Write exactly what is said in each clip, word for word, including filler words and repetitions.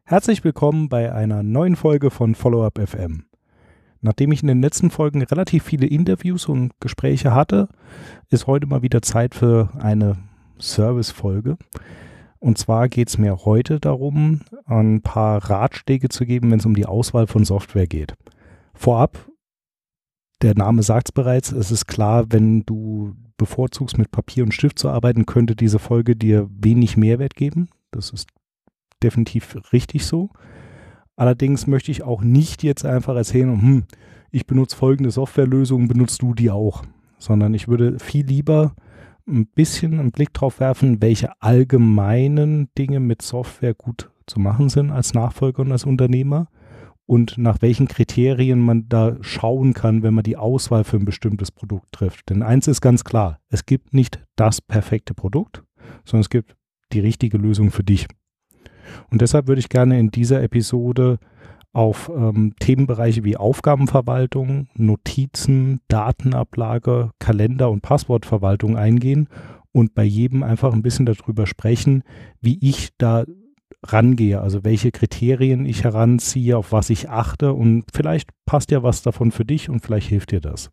Herzlich willkommen bei einer neuen Folge von Follow-up F M. Nachdem ich in den letzten Folgen relativ viele Interviews und Gespräche hatte, ist heute mal wieder Zeit für eine Service-Folge. Und zwar geht es mir heute darum, ein paar Ratschläge zu geben, wenn es um die Auswahl von Software geht. Vorab, der Name sagt es bereits, es ist klar, wenn du bevorzugst, mit Papier und Stift zu arbeiten, könnte diese Folge dir wenig Mehrwert geben. Das ist definitiv richtig so. Allerdings möchte ich auch nicht jetzt einfach erzählen, hm, ich benutze folgende Softwarelösung, benutzt du die auch? Sondern ich würde viel lieber ein bisschen einen Blick drauf werfen, welche allgemeinen Dinge mit Software gut zu machen sind als Nachfolger und als Unternehmer und nach welchen Kriterien man da schauen kann, wenn man die Auswahl für ein bestimmtes Produkt trifft. Denn eins ist ganz klar, es gibt nicht das perfekte Produkt, sondern es gibt die richtige Lösung für dich. Und deshalb würde ich gerne in dieser Episode auf ähm, Themenbereiche wie Aufgabenverwaltung, Notizen, Datenablage, Kalender und Passwortverwaltung eingehen und bei jedem einfach ein bisschen darüber sprechen, wie ich da rangehe, also welche Kriterien ich heranziehe, auf was ich achte, und vielleicht passt ja was davon für dich und vielleicht hilft dir das.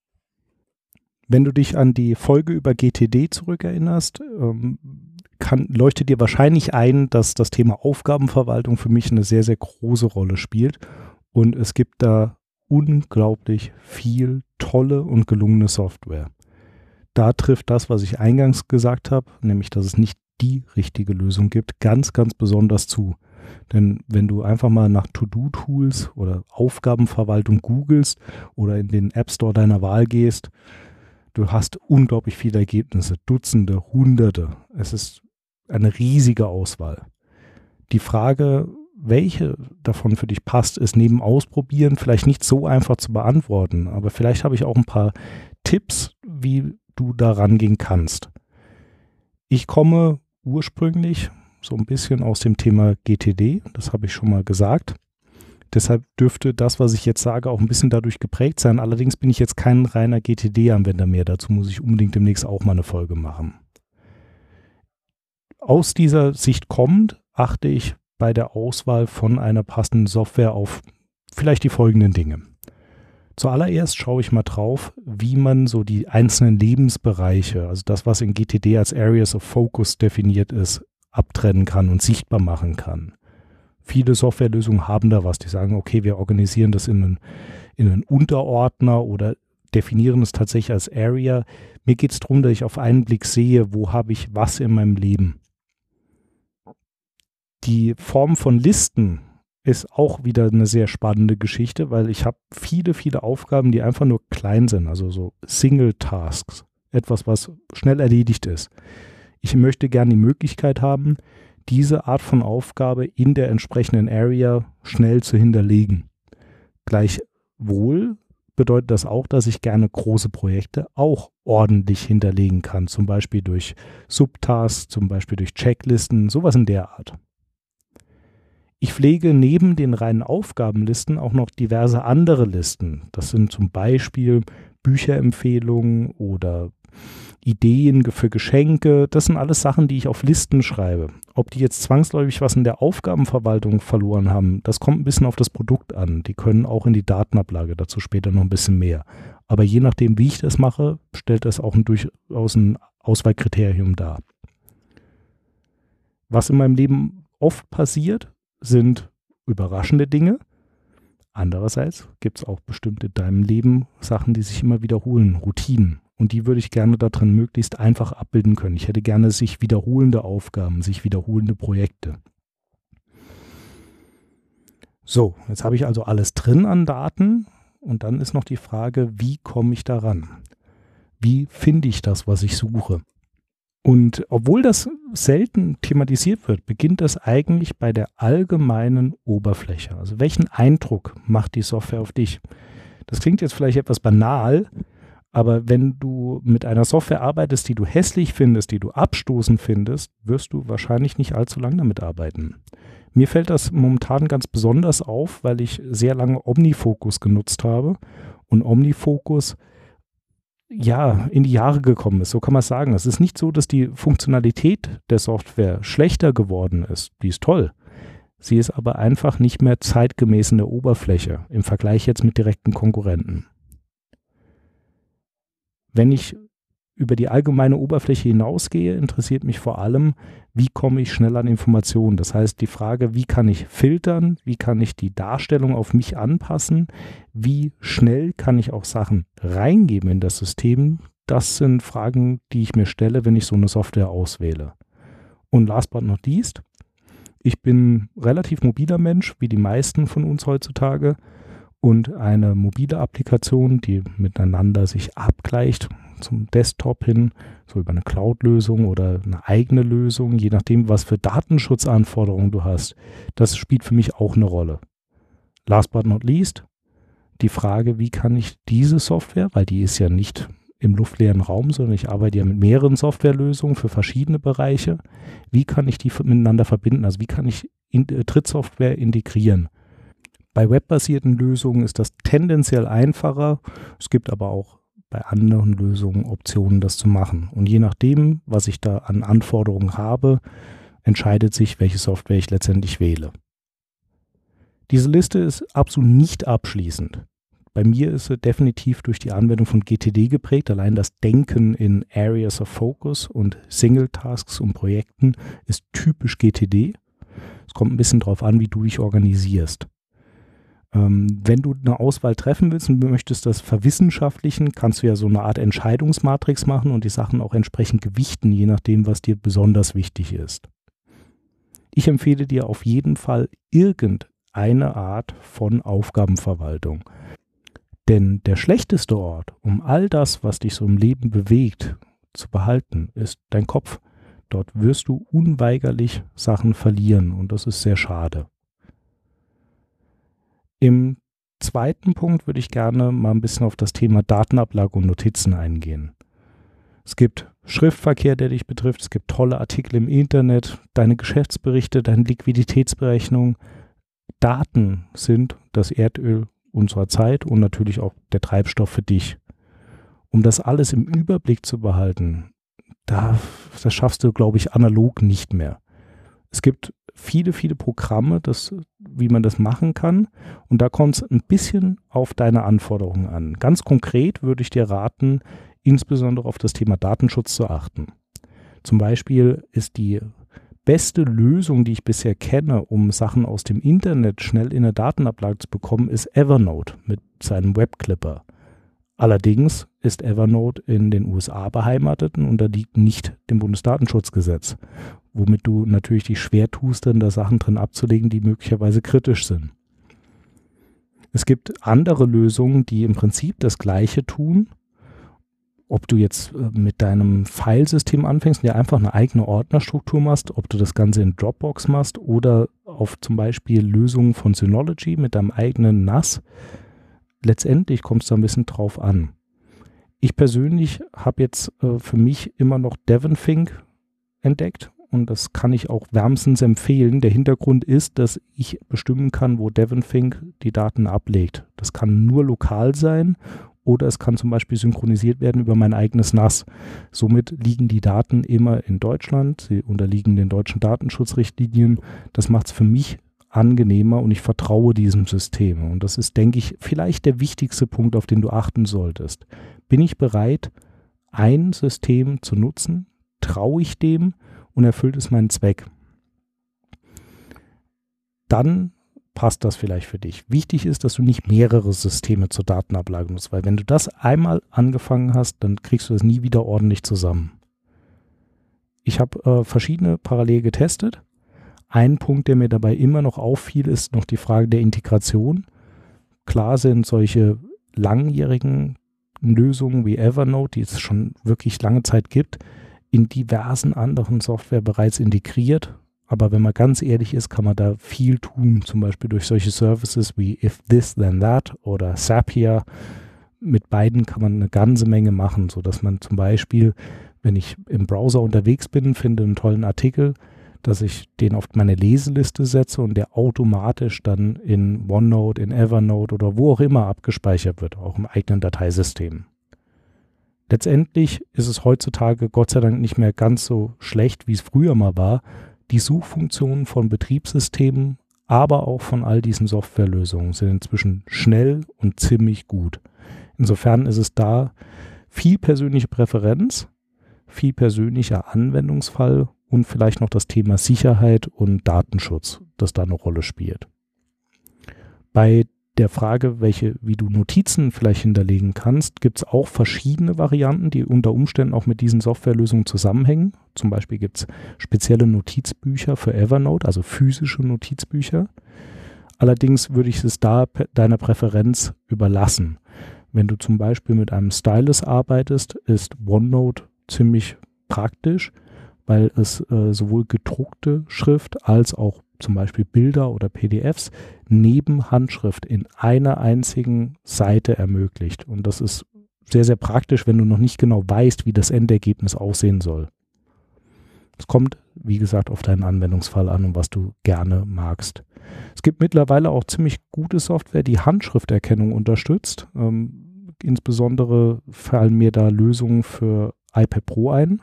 Wenn du dich an die Folge über G T D zurückerinnerst, ähm, Kann, leuchtet dir wahrscheinlich ein, dass das Thema Aufgabenverwaltung für mich eine sehr, sehr große Rolle spielt. Und es gibt da unglaublich viel tolle und gelungene Software. Da trifft das, was ich eingangs gesagt habe, nämlich, dass es nicht die richtige Lösung gibt, ganz, ganz besonders zu. Denn wenn du einfach mal nach To-Do-Tools oder Aufgabenverwaltung googelst oder in den App Store deiner Wahl gehst, du hast unglaublich viele Ergebnisse, Dutzende, Hunderte. Es ist eine riesige Auswahl. Die Frage, welche davon für dich passt, ist neben Ausprobieren vielleicht nicht so einfach zu beantworten. Aber vielleicht habe ich auch ein paar Tipps, wie du da rangehen kannst. Ich komme ursprünglich so ein bisschen aus dem Thema G T D. Das habe ich schon mal gesagt. Deshalb dürfte das, was ich jetzt sage, auch ein bisschen dadurch geprägt sein. Allerdings bin ich jetzt kein reiner G T D-Anwender mehr. Dazu muss ich unbedingt demnächst auch mal eine Folge machen. Aus dieser Sicht kommend, achte ich bei der Auswahl von einer passenden Software auf vielleicht die folgenden Dinge. Zuallererst schaue ich mal drauf, wie man so die einzelnen Lebensbereiche, also das, was in G T D als Areas of Focus definiert ist, abtrennen kann und sichtbar machen kann. Viele Softwarelösungen haben da was. Die sagen, okay, wir organisieren das in einen, in einen Unterordner oder definieren es tatsächlich als Area. Mir geht es darum, dass ich auf einen Blick sehe, wo habe ich was in meinem Leben. Die Form von Listen ist auch wieder eine sehr spannende Geschichte, weil ich habe viele, viele Aufgaben, die einfach nur klein sind, also so Single-Tasks, etwas, was schnell erledigt ist. Ich möchte gerne die Möglichkeit haben, diese Art von Aufgabe in der entsprechenden Area schnell zu hinterlegen. Gleichwohl bedeutet das auch, dass ich gerne große Projekte auch ordentlich hinterlegen kann, zum Beispiel durch Subtasks, zum Beispiel durch Checklisten, sowas in der Art. Ich pflege neben den reinen Aufgabenlisten auch noch diverse andere Listen. Das sind zum Beispiel Bücherempfehlungen oder Ideen für Geschenke. Das sind alles Sachen, die ich auf Listen schreibe. Ob die jetzt zwangsläufig was in der Aufgabenverwaltung verloren haben, das kommt ein bisschen auf das Produkt an. Die können auch in die Datenablage, dazu später noch ein bisschen mehr. Aber je nachdem, wie ich das mache, stellt das auch ein durchaus ein Auswahlkriterium dar. Was in meinem Leben oft passiert, sind überraschende Dinge. Andererseits gibt es auch bestimmt in deinem Leben Sachen, die sich immer wiederholen, Routinen. Und die würde ich gerne da drin möglichst einfach abbilden können. Ich hätte gerne sich wiederholende Aufgaben, sich wiederholende Projekte. So, jetzt habe ich also alles drin an Daten. Und dann ist noch die Frage, wie komme ich daran? Wie finde ich das, was ich suche? Und obwohl das selten thematisiert wird, beginnt das eigentlich bei der allgemeinen Oberfläche. Also welchen Eindruck macht die Software auf dich? Das klingt jetzt vielleicht etwas banal, aber wenn du mit einer Software arbeitest, die du hässlich findest, die du abstoßend findest, wirst du wahrscheinlich nicht allzu lange damit arbeiten. Mir fällt das momentan ganz besonders auf, weil ich sehr lange OmniFocus genutzt habe und OmniFocus ja, in die Jahre gekommen ist, so kann man es sagen. Es ist nicht so, dass die Funktionalität der Software schlechter geworden ist. Die ist toll. Sie ist aber einfach nicht mehr zeitgemäß in der Oberfläche im Vergleich jetzt mit direkten Konkurrenten. Wenn ich über die allgemeine Oberfläche hinausgehe, interessiert mich vor allem, wie komme ich schnell an Informationen. Das heißt, die Frage, wie kann ich filtern, wie kann ich die Darstellung auf mich anpassen, wie schnell kann ich auch Sachen reingeben in das System, das sind Fragen, die ich mir stelle, wenn ich so eine Software auswähle. Und last but not least, ich bin relativ mobiler Mensch, wie die meisten von uns heutzutage, und eine mobile Applikation, die miteinander sich abgleicht, zum Desktop hin, so über eine Cloud-Lösung oder eine eigene Lösung, je nachdem, was für Datenschutzanforderungen du hast. Das spielt für mich auch eine Rolle. Last but not least, die Frage, wie kann ich diese Software, weil die ist ja nicht im luftleeren Raum, sondern ich arbeite ja mit mehreren Softwarelösungen für verschiedene Bereiche, wie kann ich die miteinander verbinden? Also wie kann ich in, äh, Drittsoftware integrieren? Bei webbasierten Lösungen ist das tendenziell einfacher. Es gibt aber auch bei anderen Lösungen Optionen, das zu machen. Und je nachdem, was ich da an Anforderungen habe, entscheidet sich, welche Software ich letztendlich wähle. Diese Liste ist absolut nicht abschließend. Bei mir ist sie definitiv durch die Anwendung von G T D geprägt. Allein das Denken in Areas of Focus und Single Tasks und Projekten ist typisch G T D. Es kommt ein bisschen darauf an, wie du dich organisierst. Ähm, wenn du eine Auswahl treffen willst und du möchtest das verwissenschaftlichen, kannst du ja so eine Art Entscheidungsmatrix machen und die Sachen auch entsprechend gewichten, je nachdem, was dir besonders wichtig ist. Ich empfehle dir auf jeden Fall irgendeine Art von Aufgabenverwaltung. Denn der schlechteste Ort, um all das, was dich so im Leben bewegt, zu behalten, ist dein Kopf. Dort wirst du unweigerlich Sachen verlieren und das ist sehr schade. Im zweiten Punkt würde ich gerne mal ein bisschen auf das Thema Datenablage und Notizen eingehen. Es gibt Schriftverkehr, der dich betrifft, es gibt tolle Artikel im Internet, deine Geschäftsberichte, deine Liquiditätsberechnung. Daten sind das Erdöl unserer Zeit und natürlich auch der Treibstoff für dich. Um das alles im Überblick zu behalten, da, das schaffst du, glaube ich, analog nicht mehr. Es gibt viele, viele Programme, das, wie man das machen kann und da kommt es ein bisschen auf deine Anforderungen an. Ganz konkret würde ich dir raten, insbesondere auf das Thema Datenschutz zu achten. Zum Beispiel ist die beste Lösung, die ich bisher kenne, um Sachen aus dem Internet schnell in eine Datenablage zu bekommen, ist Evernote mit seinem Webclipper. Allerdings ist Evernote in den U S A beheimatet und unterliegt nicht dem Bundesdatenschutzgesetz, womit du natürlich dich schwer tust, dann da Sachen drin abzulegen, die möglicherweise kritisch sind. Es gibt andere Lösungen, die im Prinzip das Gleiche tun. Ob du jetzt mit deinem Filesystem anfängst und dir einfach eine eigene Ordnerstruktur machst, ob du das Ganze in Dropbox machst oder auf zum Beispiel Lösungen von Synology mit deinem eigenen N A S. Letztendlich kommt es da ein bisschen drauf an. Ich persönlich habe jetzt äh, für mich immer noch Devonthink entdeckt und das kann ich auch wärmstens empfehlen. Der Hintergrund ist, dass ich bestimmen kann, wo Devonthink die Daten ablegt. Das kann nur lokal sein oder es kann zum Beispiel synchronisiert werden über mein eigenes N A S. Somit liegen die Daten immer in Deutschland, sie unterliegen den deutschen Datenschutzrichtlinien. Das macht es für mich angenehmer und ich vertraue diesem System. Und das ist, denke ich, vielleicht der wichtigste Punkt, auf den du achten solltest. Bin ich bereit, ein System zu nutzen? Traue ich dem und erfüllt es meinen Zweck? Dann passt das vielleicht für dich. Wichtig ist, dass du nicht mehrere Systeme zur Datenablage nutzt, weil wenn du das einmal angefangen hast, dann kriegst du das nie wieder ordentlich zusammen. Ich habe äh, verschiedene parallel getestet. Ein Punkt, der mir dabei immer noch auffiel, ist noch die Frage der Integration. Klar sind solche langjährigen Lösungen wie Evernote, die es schon wirklich lange Zeit gibt, in diversen anderen Software bereits integriert. Aber wenn man ganz ehrlich ist, kann man da viel tun, zum Beispiel durch solche Services wie If This Then That oder Zapier. Mit beiden kann man eine ganze Menge machen, sodass man zum Beispiel, wenn ich im Browser unterwegs bin, finde einen tollen Artikel, dass ich den auf meine Leseliste setze und der automatisch dann in OneNote, in Evernote oder wo auch immer abgespeichert wird, auch im eigenen Dateisystem. Letztendlich ist es heutzutage Gott sei Dank nicht mehr ganz so schlecht, wie es früher mal war, die Suchfunktionen von Betriebssystemen aber auch von all diesen Softwarelösungen sind inzwischen schnell und ziemlich gut. Insofern ist es da viel persönliche Präferenz, viel persönlicher Anwendungsfall und vielleicht noch das Thema Sicherheit und Datenschutz, das da eine Rolle spielt. Bei der Frage, welche, wie du Notizen vielleicht hinterlegen kannst, gibt es auch verschiedene Varianten, die unter Umständen auch mit diesen Softwarelösungen zusammenhängen. Zum Beispiel gibt es spezielle Notizbücher für Evernote, also physische Notizbücher. Allerdings würde ich es da deiner Präferenz überlassen. Wenn du zum Beispiel mit einem Stylus arbeitest, ist OneNote ziemlich praktisch, weil es äh, sowohl gedruckte Schrift als auch zum Beispiel Bilder oder P D Fs neben Handschrift in einer einzigen Seite ermöglicht. Und das ist sehr, sehr praktisch, wenn du noch nicht genau weißt, wie das Endergebnis aussehen soll. Es kommt, wie gesagt, auf deinen Anwendungsfall an und was du gerne magst. Es gibt mittlerweile auch ziemlich gute Software, die Handschrifterkennung unterstützt. Ähm, insbesondere fallen mir da Lösungen für iPad Pro ein.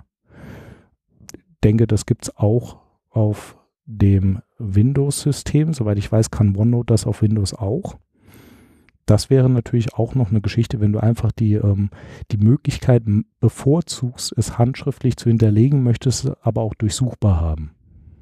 Ich denke, das gibt es auch auf dem Windows-System. Soweit ich weiß, kann OneNote das auf Windows auch. Das wäre natürlich auch noch eine Geschichte, wenn du einfach die, ähm, die Möglichkeit bevorzugst, es handschriftlich zu hinterlegen, möchtest aber auch durchsuchbar haben.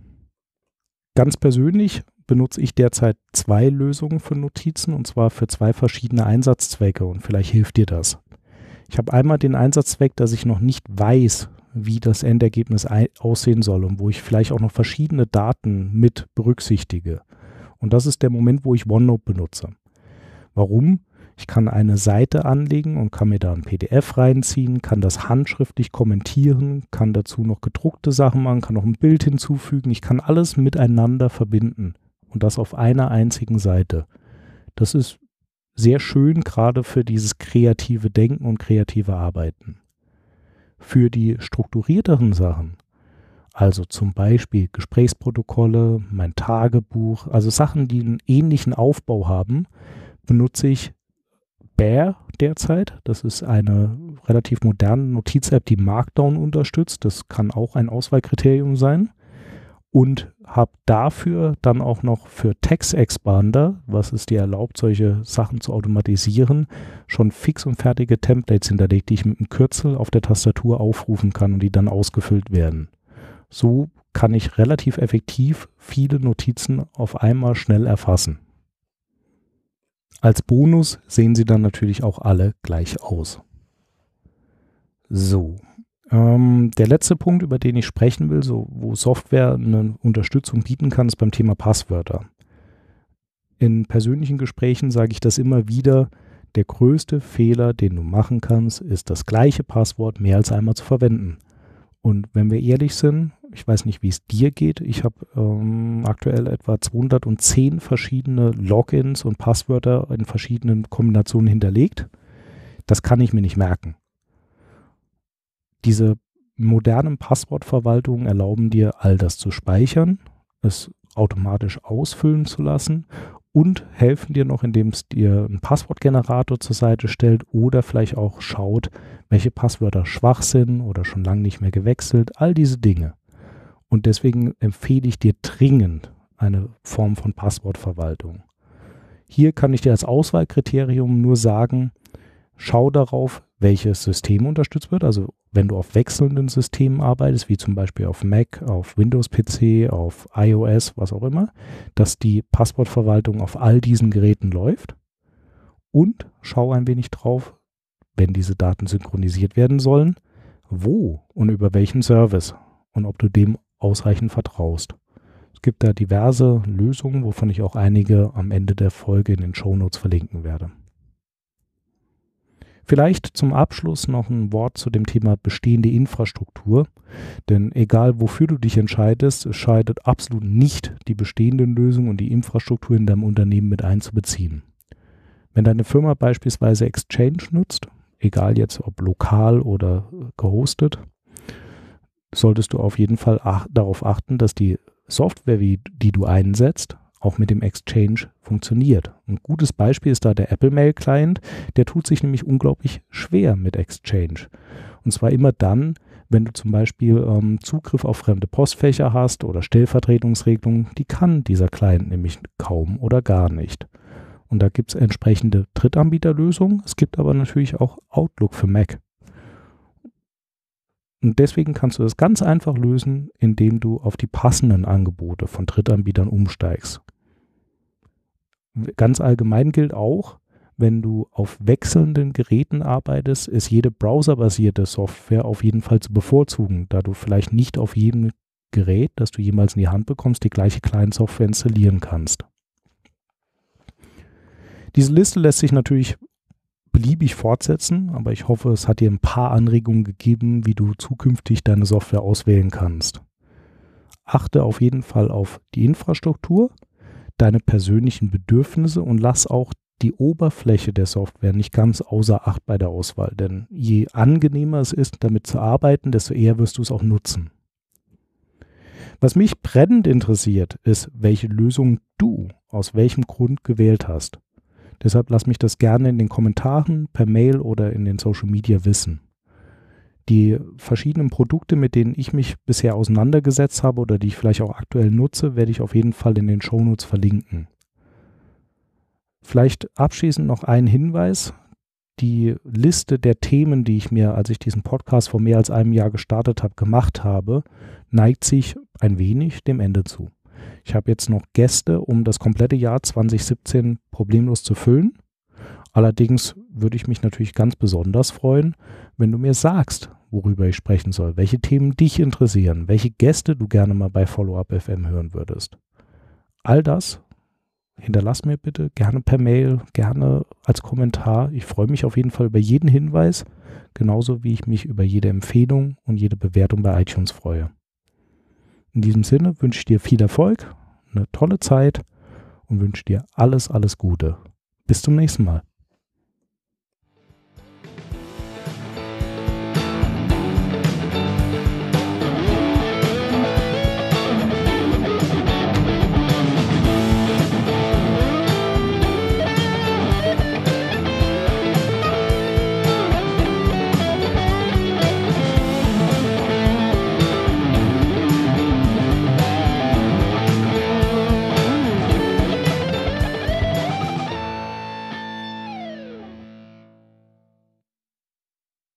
Ganz persönlich benutze ich derzeit zwei Lösungen für Notizen und zwar für zwei verschiedene Einsatzzwecke und vielleicht hilft dir das. Ich habe einmal den Einsatzzweck, dass ich noch nicht weiß, wie das Endergebnis aussehen soll und wo ich vielleicht auch noch verschiedene Daten mit berücksichtige. Und das ist der Moment, wo ich OneNote benutze. Warum? Ich kann eine Seite anlegen und kann mir da ein P D F reinziehen, kann das handschriftlich kommentieren, kann dazu noch gedruckte Sachen machen, kann noch ein Bild hinzufügen. Ich kann alles miteinander verbinden und das auf einer einzigen Seite. Das ist sehr schön, gerade für dieses kreative Denken und kreative Arbeiten. Für die strukturierteren Sachen, also zum Beispiel Gesprächsprotokolle, mein Tagebuch, also Sachen, die einen ähnlichen Aufbau haben, benutze ich Bear derzeit. Das ist eine relativ moderne Notiz-App, die Markdown unterstützt. Das kann auch ein Auswahlkriterium sein. Und habe dafür dann auch noch für TextExpander, was es dir erlaubt, solche Sachen zu automatisieren, schon fix und fertige Templates hinterlegt, die ich mit einem Kürzel auf der Tastatur aufrufen kann und die dann ausgefüllt werden. So kann ich relativ effektiv viele Notizen auf einmal schnell erfassen. Als Bonus sehen sie dann natürlich auch alle gleich aus. So. Ähm, der letzte Punkt, über den ich sprechen will, so, wo Software eine Unterstützung bieten kann, ist beim Thema Passwörter. In persönlichen Gesprächen sage ich das immer wieder, der größte Fehler, den du machen kannst, ist das gleiche Passwort mehr als einmal zu verwenden. Und wenn wir ehrlich sind, ich weiß nicht, wie es dir geht, ich habe ähm, aktuell etwa zweihundertzehn verschiedene Logins und Passwörter in verschiedenen Kombinationen hinterlegt. Das kann ich mir nicht merken. Diese modernen Passwortverwaltungen erlauben dir, all das zu speichern, es automatisch ausfüllen zu lassen und helfen dir noch, indem es dir einen Passwortgenerator zur Seite stellt oder vielleicht auch schaut, welche Passwörter schwach sind oder schon lange nicht mehr gewechselt, all diese Dinge. Und deswegen empfehle ich dir dringend eine Form von Passwortverwaltung. Hier kann ich dir als Auswahlkriterium nur sagen, schau darauf, welches System unterstützt wird. Also wenn du auf wechselnden Systemen arbeitest, wie zum Beispiel auf Mac, auf Windows-P C, auf iOS, was auch immer, dass die Passwortverwaltung auf all diesen Geräten läuft. Und schau ein wenig drauf, wenn diese Daten synchronisiert werden sollen, wo und über welchen Service und ob du dem ausreichend vertraust. Es gibt da diverse Lösungen, wovon ich auch einige am Ende der Folge in den Shownotes verlinken werde. Vielleicht zum Abschluss noch ein Wort zu dem Thema bestehende Infrastruktur, denn egal wofür du dich entscheidest, es scheidet absolut nicht, die bestehenden Lösungen und die Infrastruktur in deinem Unternehmen mit einzubeziehen. Wenn deine Firma beispielsweise Exchange nutzt, egal jetzt ob lokal oder gehostet, solltest du auf jeden Fall ach- darauf achten, dass die Software, wie, die du einsetzt, auch mit dem Exchange funktioniert. Ein gutes Beispiel ist da der Apple Mail Client, der tut sich nämlich unglaublich schwer mit Exchange. Und zwar immer dann, Wenn du zum Beispiel ähm, Zugriff auf fremde Postfächer hast oder Stellvertretungsregelungen, die kann dieser Client nämlich kaum oder gar nicht. Und da gibt es entsprechende Drittanbieterlösungen. Es gibt aber natürlich auch Outlook für Mac. Und deswegen kannst du das ganz einfach lösen, indem du auf die passenden Angebote von Drittanbietern umsteigst. Ganz allgemein gilt auch, wenn du auf wechselnden Geräten arbeitest, ist jede browserbasierte Software auf jeden Fall zu bevorzugen, da du vielleicht nicht auf jedem Gerät, das du jemals in die Hand bekommst, die gleiche Client-Software installieren kannst. Diese Liste lässt sich natürlich beliebig fortsetzen, aber ich hoffe, es hat dir ein paar Anregungen gegeben, wie du zukünftig deine Software auswählen kannst. Achte auf jeden Fall auf die Infrastruktur, deine persönlichen Bedürfnisse und lass auch die Oberfläche der Software nicht ganz außer Acht bei der Auswahl, denn je angenehmer es ist, damit zu arbeiten, desto eher wirst du es auch nutzen. Was mich brennend interessiert, ist, welche Lösung du aus welchem Grund gewählt hast. Deshalb lass mich das gerne in den Kommentaren, per Mail oder in den Social Media wissen. Die verschiedenen Produkte, mit denen ich mich bisher auseinandergesetzt habe oder die ich vielleicht auch aktuell nutze, werde ich auf jeden Fall in den Shownotes verlinken. Vielleicht abschließend noch ein Hinweis. Die Liste der Themen, die ich mir, als ich diesen Podcast vor mehr als einem Jahr gestartet habe, gemacht habe, neigt sich ein wenig dem Ende zu. Ich habe jetzt noch Gäste, um das komplette Jahr zwanzig siebzehn problemlos zu füllen. Allerdings würde ich mich natürlich ganz besonders freuen, wenn du mir sagst, worüber ich sprechen soll, welche Themen dich interessieren, welche Gäste du gerne mal bei Follow-up F M hören würdest. All das hinterlass mir bitte gerne per Mail, gerne als Kommentar. Ich freue mich auf jeden Fall über jeden Hinweis, genauso wie ich mich über jede Empfehlung und jede Bewertung bei iTunes freue. In diesem Sinne wünsche ich dir viel Erfolg, eine tolle Zeit und wünsche dir alles, alles Gute. Bis zum nächsten Mal.